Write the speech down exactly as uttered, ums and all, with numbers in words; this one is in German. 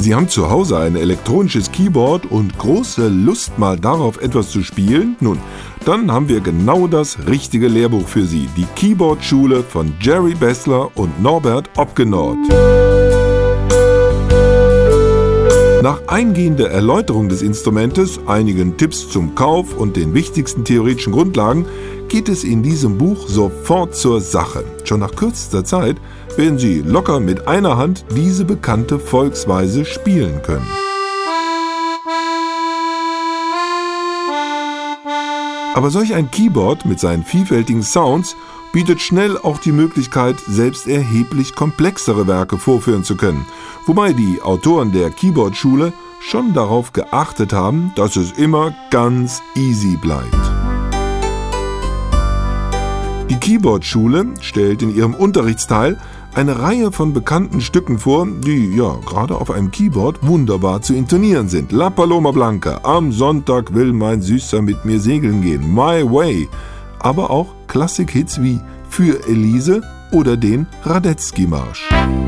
Sie haben zu Hause ein elektronisches Keyboard und große Lust, mal darauf etwas zu spielen? Nun, dann haben wir genau das richtige Lehrbuch für Sie. Die Keyboard-Schule von Jerry Bessler und Norbert Opgenord. Nach eingehender Erläuterung des Instrumentes, einigen Tipps zum Kauf und den wichtigsten theoretischen Grundlagen geht es in diesem Buch sofort zur Sache. Schon nach kürzester Zeit werden Sie locker mit einer Hand diese bekannte Volksweise spielen können. Aber solch ein Keyboard mit seinen vielfältigen Sounds bietet schnell auch die Möglichkeit, selbst erheblich komplexere Werke vorführen zu können, wobei die Autoren der Keyboard-Schule schon darauf geachtet haben, dass es immer ganz easy bleibt. Die Keyboard-Schule stellt in ihrem Unterrichtsteil eine Reihe von bekannten Stücken vor, die ja gerade auf einem Keyboard wunderbar zu intonieren sind. La Paloma Blanca, Am Sonntag will mein Süßer mit mir segeln gehen, My Way, aber auch Klassik-Hits wie Für Elise oder den Radetzky-Marsch.